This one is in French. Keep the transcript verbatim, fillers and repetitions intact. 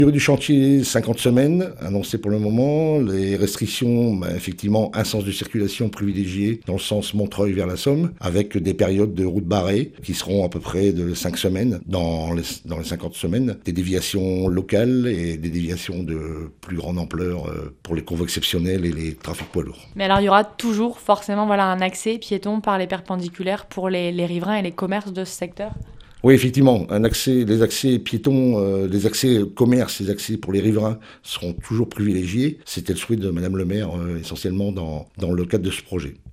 Durée du chantier, cinquante semaines, annoncé pour le moment. Les restrictions, bah, effectivement, un sens de circulation privilégié dans le sens Montreuil vers la Somme, avec des périodes de route barrée qui seront à peu près de cinq semaines dans les, dans les cinquante semaines. Des déviations locales et des déviations de plus grande ampleur euh, pour les convois exceptionnels et les trafics poids lourds. Mais alors il y aura toujours forcément voilà, un accès piéton par les perpendiculaires pour les, les riverains et les commerces de ce secteur ? Oui, effectivement, un accès, les accès piétons, euh, les accès commerce, les accès pour les riverains seront toujours privilégiés. C'était le souhait de Madame le maire, euh, essentiellement dans, dans le cadre de ce projet.